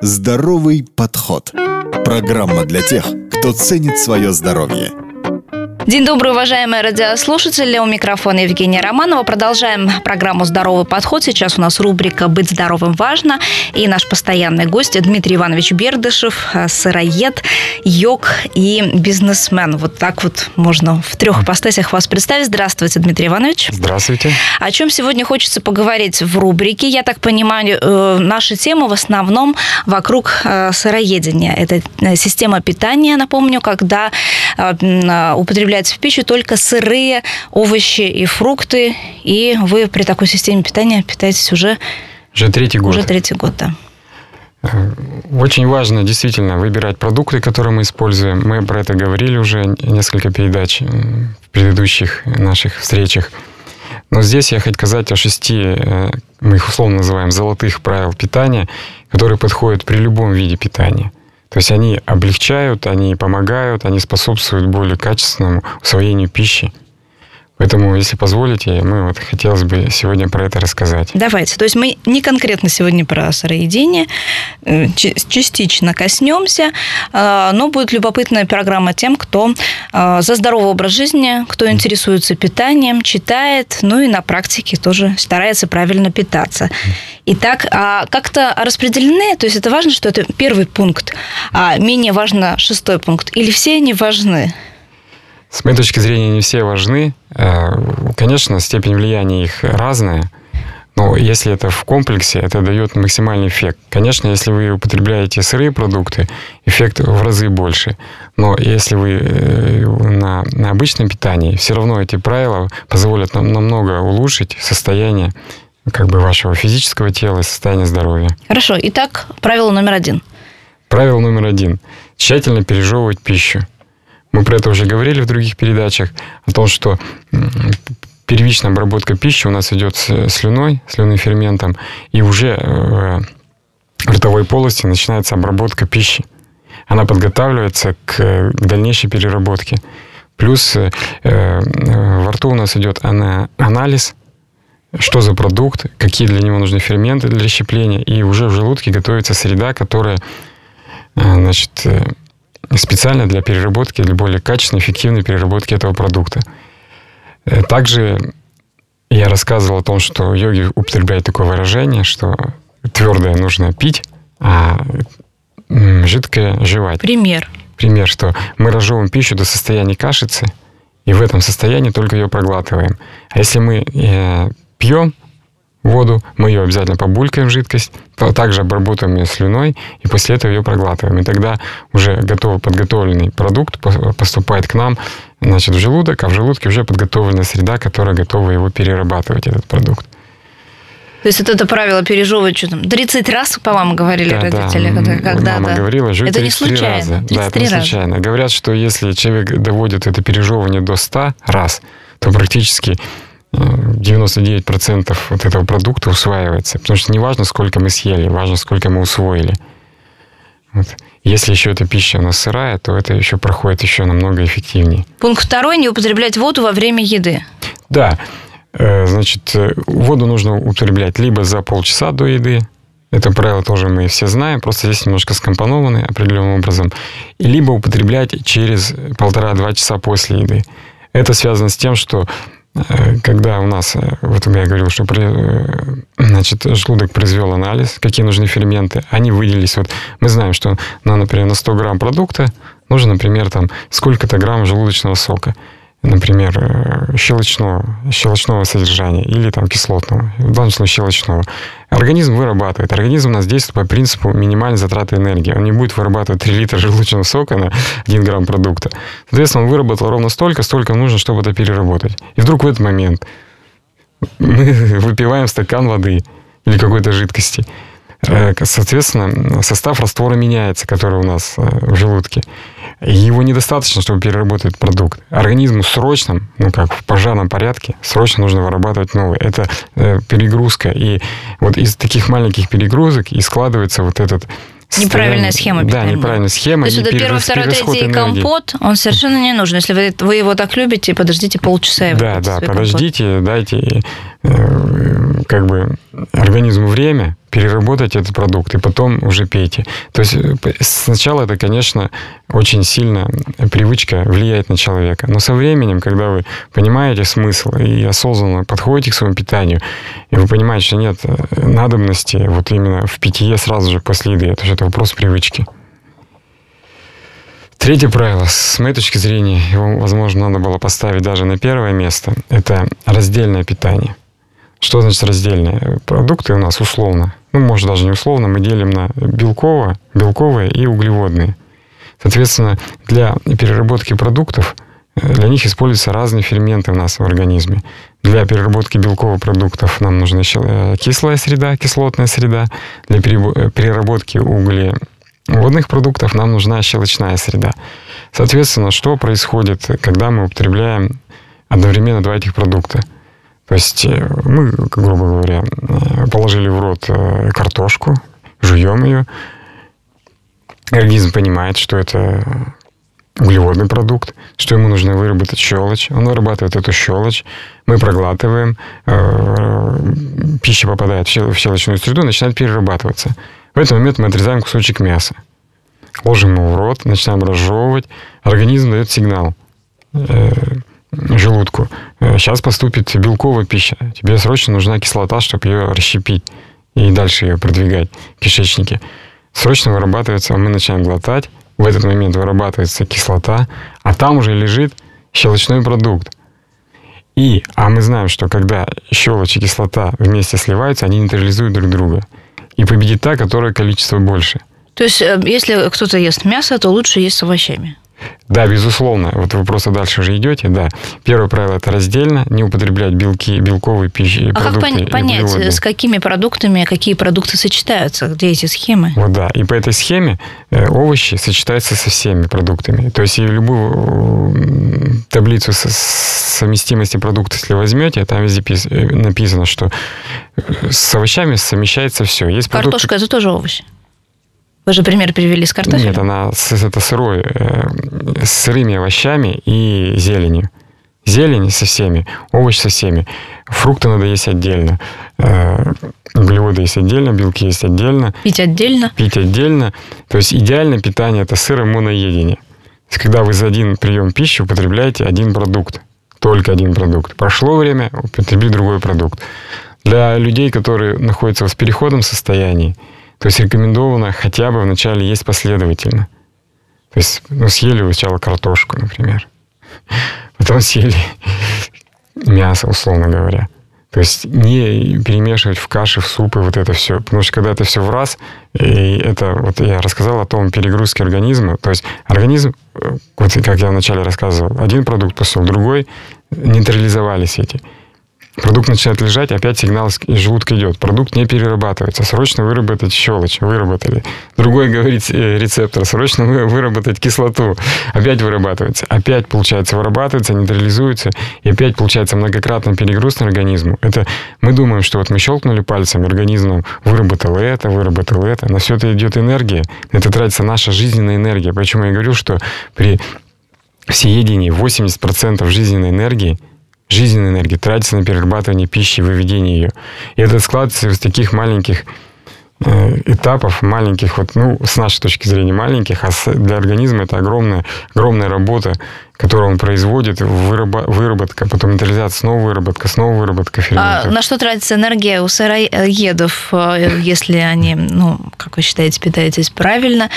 Здоровый подход. Программа для тех, кто ценит свое здоровье. День добрый, уважаемые радиослушатели. У микрофона Евгения Романова. Продолжаем программу «Здоровый подход». Сейчас у нас рубрика «Быть здоровым важно». И наш постоянный гость Дмитрий Иванович Бердышев, сыроед, йог и бизнесмен. Вот так вот можно в 3 ипостасях вас представить. Здравствуйте, Дмитрий Иванович. Здравствуйте. О чем сегодня хочется поговорить в рубрике? Я так понимаю, наша тема в основном вокруг сыроедения. Это система питания, напомню, когда употребляется в пищу только сырые овощи и фрукты, и вы при такой системе питания питаетесь уже 3-й год. Уже 3-й год, да. Очень важно действительно выбирать продукты, которые мы используем. Мы про это говорили уже несколько передач в предыдущих наших встречах. Но здесь я хочу сказать о 6, мы их условно называем, золотых правил питания, которые подходят при любом виде питания. То есть они облегчают, они помогают, они способствуют более качественному усвоению пищи. Поэтому, если позволите, хотелось бы сегодня про это рассказать. Давайте. То есть мы не конкретно сегодня про сыроедение, частично коснемся, но будет любопытная программа тем, кто за здоровый образ жизни, кто интересуется питанием, читает, ну и на практике тоже старается правильно питаться. Итак, как-то распределены, то есть это важно, что это 1-й пункт, а менее важно 6-й пункт, или все они важны? С моей точки зрения, не все важны. Конечно, степень влияния их разная, но если это в комплексе, это дает максимальный эффект. Конечно, если вы употребляете сырые продукты, эффект в разы больше. Но если вы на обычном питании, все равно эти правила позволят нам намного улучшить состояние вашего физического тела и состояние здоровья. Хорошо. Итак, правило номер 1. Правило номер 1. Тщательно пережевывать пищу. Мы про это уже говорили в других передачах, о том, что первичная обработка пищи у нас идет слюной, слюнным ферментом, и уже в ротовой полости начинается обработка пищи. Она подготавливается к дальнейшей переработке. Плюс во рту у нас идет анализ, что за продукт, какие для него нужны ферменты для расщепления, и уже в желудке готовится среда, которая, специально для переработки, для более качественной, эффективной переработки этого продукта. Также я рассказывал о том, что йоги употребляют такое выражение, что твердое нужно пить, а жидкое жевать. Пример, что мы разжевываем пищу до состояния кашицы, и в этом состоянии только ее проглатываем. А если мы пьем воду, мы ее обязательно побулькаем в жидкость, также обработаем ее слюной, и после этого ее проглатываем. И тогда уже подготовленный продукт поступает к нам, в желудок, а в желудке уже подготовленная среда, которая готова его перерабатывать, этот продукт. То есть это правило пережевывать 30 раз, по-моему, говорили родители. Да, мама говорила, жуй это 33 не случайно. раза. Да, это не случайно. Говорят, что если человек доводит это пережевывание до 100 раз, то практически 99% вот этого продукта усваивается. Потому что не важно, сколько мы съели, важно, сколько мы усвоили. Вот. Если еще эта пища у нас сырая, то это еще проходит еще намного эффективнее. Пункт 2. Не употреблять воду во время еды. Да. Воду нужно употреблять либо за полчаса до еды. Это правило тоже мы все знаем, просто здесь немножко скомпонованы определенным образом. Либо употреблять через 1,5-2 часа после еды. Это связано с тем, что когда у нас, вот я говорил, что желудок произвел анализ, какие нужны ферменты, они выделились. Вот мы знаем, что, например, на 100 грамм продукта нужно, например, сколько-то грамм желудочного сока. Например, щелочного содержания или кислотного, в данном случае щелочного. Организм вырабатывает. Организм у нас действует по принципу минимальной затраты энергии. Он не будет вырабатывать 3 литра желудочного сока на 1 грамм продукта. Соответственно, он выработал ровно сколько нужно, чтобы это переработать. И вдруг в этот момент мы выпиваем стакан воды или какой-то жидкости. Соответственно, состав раствора меняется, который у нас в желудке. Его недостаточно, чтобы переработать продукт. Организму срочно, в пожарном порядке, срочно нужно вырабатывать новый. Это перегрузка. И вот из таких маленьких перегрузок и складывается вот этот Неправильная схема питания. Да, неправильная схема. То есть это 1, 2, 3 компот, он совершенно не нужен. Если вы его так любите, подождите полчаса. Да, подождите, дайте организму время переработать этот продукт, и потом уже пейте. То есть сначала это, конечно, очень сильно привычка влияет на человека. Но со временем, когда вы понимаете смысл и осознанно подходите к своему питанию, и вы понимаете, что нет надобности вот именно в питье сразу же после еды, это же это вопрос привычки. Третье правило, с моей точки зрения, его, возможно, надо было поставить даже на первое место, это раздельное питание. Что значит раздельное? Продукты у нас условно, может даже не условно, мы делим на белковые и углеводные. Соответственно, для переработки продуктов, для них используются разные ферменты у нас в организме. Для переработки белковых продуктов нам нужна кислая среда, кислотная среда. Для переработки углеводных продуктов нам нужна щелочная среда. Соответственно, что происходит, когда мы употребляем одновременно два этих продукта? То есть мы, грубо говоря, положили в рот картошку, жуем ее. Организм понимает, что это углеводный продукт, что ему нужно выработать щелочь. Он вырабатывает эту щелочь, мы проглатываем, пища попадает в щелочную среду, начинает перерабатываться. В этот момент мы отрезаем кусочек мяса, ложим его в рот, начинаем разжевывать. Организм дает сигнал желудку. Сейчас поступит белковая пища. Тебе срочно нужна кислота, чтобы ее расщепить и дальше ее продвигать в кишечнике. Срочно вырабатывается, мы начинаем глотать. В этот момент вырабатывается кислота, а там уже лежит щелочной продукт. А мы знаем, что когда щелочь и кислота вместе сливаются, они нейтрализуют друг друга. И победит та, которая количество больше. То есть, если кто-то ест мясо, то лучше есть с овощами? Да, безусловно. Вот вы просто дальше уже идете, да. Первое правило – это раздельно, не употреблять белковые пищи, продукты. А как понять, с какими продуктами, какие продукты сочетаются? Где эти схемы? Вот да. И по этой схеме овощи сочетаются со всеми продуктами. То есть, любую таблицу совместимости продуктов, если возьмете, там везде написано, что с овощами совмещается все. Есть картошка – это тоже овощи? Вы же пример привели с картофелем. Нет, это сырой, с сырыми овощами и зеленью. Зелень со всеми, овощи со всеми. Фрукты надо есть отдельно. Углеводы есть отдельно, белки есть отдельно. Пить отдельно. Пить отдельно. То есть идеальное питание – это сыромоноедение. То есть когда вы за один прием пищи употребляете один продукт. Только один продукт. Прошло время, употреби другой продукт. Для людей, которые находятся в переходном состоянии, то есть рекомендовано хотя бы вначале есть последовательно. То есть съели сначала картошку, например. Потом съели мясо, условно говоря. То есть не перемешивать в каши, в супы вот это все. Потому что когда это все в раз, и это вот я рассказал о том перегрузке организма. То есть организм, вот как я вначале рассказывал, один продукт после другой, нейтрализовались эти. Продукт начинает лежать, опять сигнал из желудка идет. Продукт не перерабатывается. Срочно выработать щелочь. Выработали. Другой говорит рецептор. Срочно выработать кислоту. Опять вырабатывается. Опять, получается, вырабатывается, нейтрализуется. И опять, получается, многократный перегруз на организму. Это мы думаем, что вот мы щелкнули пальцем, организм нам выработал это. На все это идет энергия. Это тратится наша жизненная энергия. Почему я говорю, что при всеедении 80% жизненной энергии тратится на перерабатывание пищи и выведение ее. И это складывается из таких маленьких этапов, маленьких, с нашей точки зрения маленьких, а для организма это огромная работа, которую он производит, выработка, потом нейтрализация, снова выработка ферментов. А на что тратится энергия у сыроедов, если они, как вы считаете, питаетесь правильно?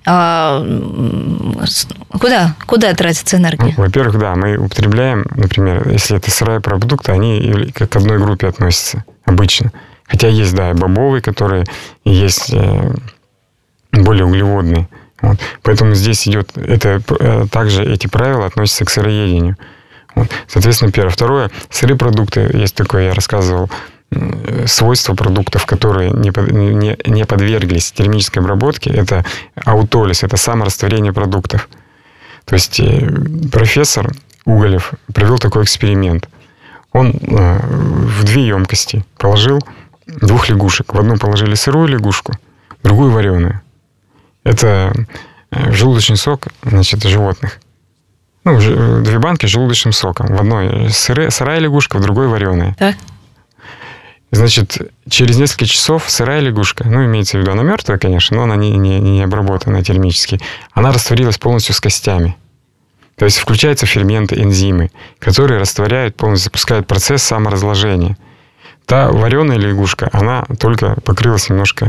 Куда тратится энергия? Во-первых, да, мы употребляем, например, если это сырые продукты, они как к одной группе относятся обычно. Хотя есть, да, и бобовые, которые есть более углеводные. Вот. Поэтому здесь идет... также эти правила относятся к сыроедению. Вот. Соответственно, первое. Второе. Сырые продукты. Есть такое, я рассказывал, свойства продуктов, которые не подверглись термической обработке. Это аутолиз, это саморастворение продуктов. То есть профессор Уголев провел такой эксперимент. Он в 2 емкости положил 2 лягушек. В одну положили сырую лягушку, в другую вареную. Это желудочный сок, животных. 2 банки с желудочным соком. В одной сырая лягушка, в другой вареная. Так. Значит, через несколько часов сырая лягушка, имеется в виду, она мертвая, конечно, но она не обработана термически, она растворилась полностью с костями. То есть включаются ферменты, энзимы, которые растворяют, полностью запускают процесс саморазложения. Та вареная лягушка, она только покрылась немножко,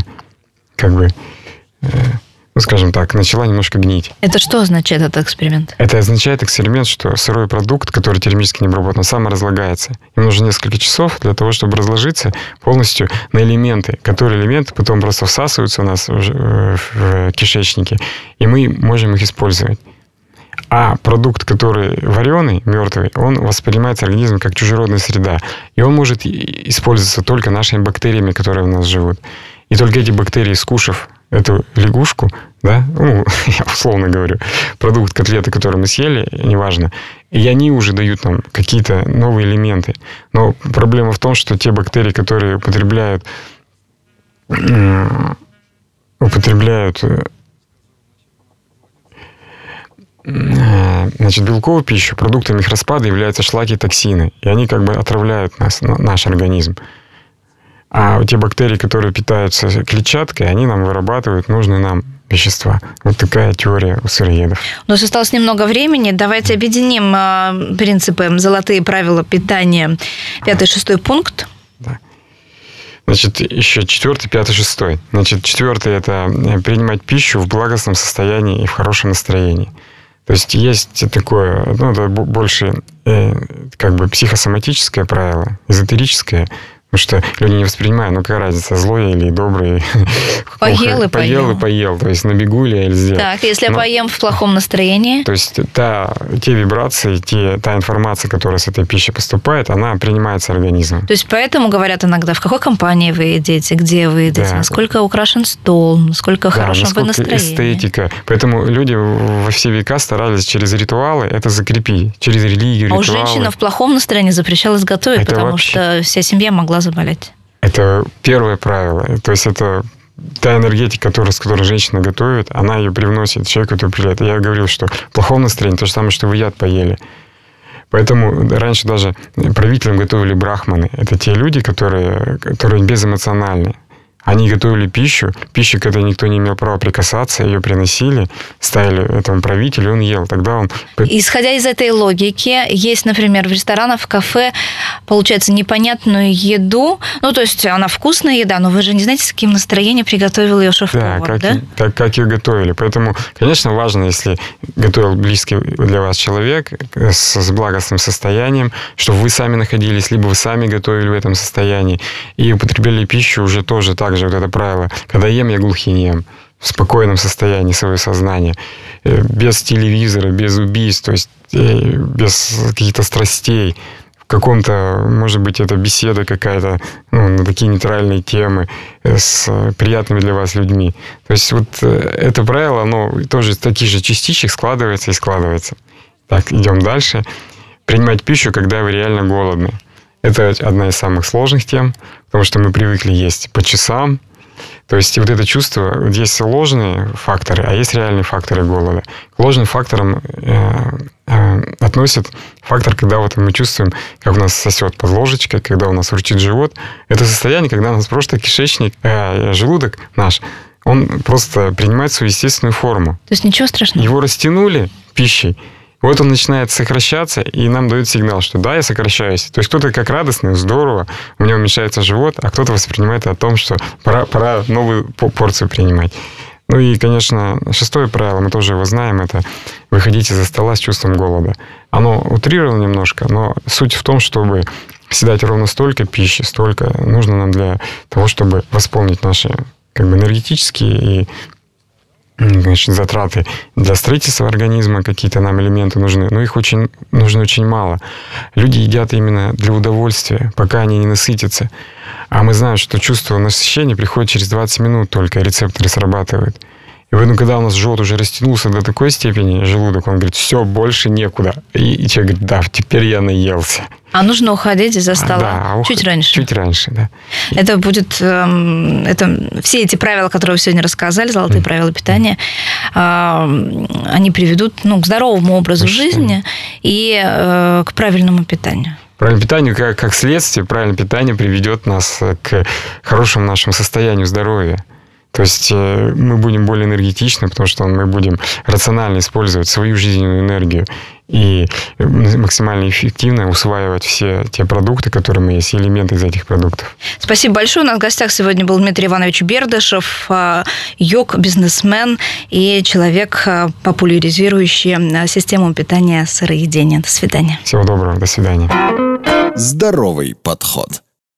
скажем так, начала немножко гнить. Это что означает этот эксперимент? Это означает эксперимент, что сырой продукт, который термически не обработан, саморазлагается. Ему нужно несколько часов для того, чтобы разложиться полностью на элементы, которые элементы потом просто всасываются у нас в кишечнике, и мы можем их использовать. А продукт, который вареный, мертвый, он воспринимается организмом как чужеродная среда. И он может использоваться только нашими бактериями, которые в нас живут. И только эти бактерии, скушав эту лягушку, да, я условно говорю, продукт котлеты, который мы съели, неважно, и они уже дают нам какие-то новые элементы. Но проблема в том, что те бактерии, которые употребляют белковую пищу, продуктами их распада являются шлаки и токсины. И они отравляют наш организм. А те бактерии, которые питаются клетчаткой, они нам вырабатывают нужные нам вещества. Вот такая теория у сыроедов. У нас осталось немного времени. Давайте объединим принципы, золотые правила питания. 5-6 пункт. Да. Значит, еще 4, 5, 6. Значит, 4 – это принимать пищу в благостном состоянии и в хорошем настроении. То есть такое, это больше психосоматическое правило, эзотерическое, потому что люди не воспринимают, какая разница, злой или добрый. Поел и поел. То есть набегу ли я или сделал. Так, если я поем в плохом настроении? То есть те вибрации, та информация, которая с этой пищей поступает, она принимается организмом. То есть поэтому говорят иногда, в какой компании вы едите, где вы едите, насколько украшен стол, насколько хорошо вы настроение. Эстетика. Поэтому люди во все века старались через ритуалы это закрепить, через религию, ритуалы. А у женщины в плохом настроении запрещалось готовить, потому что вся семья могла заболеть. Это первое правило. То есть это та энергетика, с которой женщина готовит, она ее привносит человеку, который приезжает. Я говорил, что в плохом настроении то же самое, что вы яд поели. Поэтому раньше даже правителям готовили брахманы. Это те люди, которые безэмоциональны. Они готовили пищу, к которой никто не имел права прикасаться, ее приносили, ставили этому правителю, он ел. Тогда он... Исходя из этой логики, есть, например, в ресторанах, в кафе, получается, непонятную еду, то есть она вкусная еда, но вы же не знаете, с каким настроением приготовил ее шеф-повар, да? Как ее готовили. Поэтому, конечно, важно, если готовил близкий для вас человек с благостным состоянием, чтобы вы сами находились, либо вы сами готовили в этом состоянии, и употребляли пищу уже тоже так же, вот это правило. Когда ем, я глухинем. В спокойном состоянии свое сознание. Без телевизора, без убийств, то есть без каких-то страстей. В каком-то, может быть, это беседа какая-то на такие нейтральные темы с приятными для вас людьми. То есть вот это правило, оно тоже из таких же частичек складывается и складывается. Так, идем дальше. Принимать пищу, когда вы реально голодны. Это одна из самых сложных тем, потому что мы привыкли есть по часам. То есть вот это чувство, есть ложные факторы, а есть реальные факторы голода. К ложным факторам относят фактор, когда мы чувствуем, как у нас сосет под ложечкой, когда у нас урчит живот. Это состояние, когда у нас просто кишечник, желудок наш, он просто принимает свою естественную форму. То есть ничего страшного? Его растянули пищей. Вот он начинает сокращаться, и нам дают сигнал, что да, я сокращаюсь. То есть кто-то как радостный, здорово, у него уменьшается живот, а кто-то воспринимает о том, что пора новую порцию принимать. И, конечно, 6 правило, мы тоже его знаем, это выходить из-за стола с чувством голода. Оно утрировано немножко, но суть в том, чтобы съедать ровно столько пищи, столько нужно нам для того, чтобы восполнить наши энергетические и затраты для строительства организма, какие-то нам элементы нужны, но их нужно очень мало. Люди едят именно для удовольствия, пока они не насытятся. А мы знаем, что чувство насыщения приходит через 20 минут только, рецепторы срабатывают. И поэтому, когда у нас живот уже растянулся до такой степени, желудок, он говорит, все, больше некуда. И человек говорит, да, теперь я наелся. А нужно уходить из-за стола чуть раньше? Чуть раньше, да. Это будет... все эти правила, которые вы сегодня рассказали, золотые правила питания, они приведут к здоровому образу жизни и к правильному питанию. Правильное питание, как следствие, правильное питание приведет нас к хорошему нашему состоянию здоровья. То есть мы будем более энергетичны, потому что мы будем рационально использовать свою жизненную энергию и максимально эффективно усваивать все те продукты, которые мы есть, и элементы из этих продуктов. Спасибо большое. У нас в гостях сегодня был Дмитрий Иванович Бердышев, йог, бизнесмен и человек, популяризирующий систему питания сыроедения. До свидания. Всего доброго. До свидания. Здоровый подход.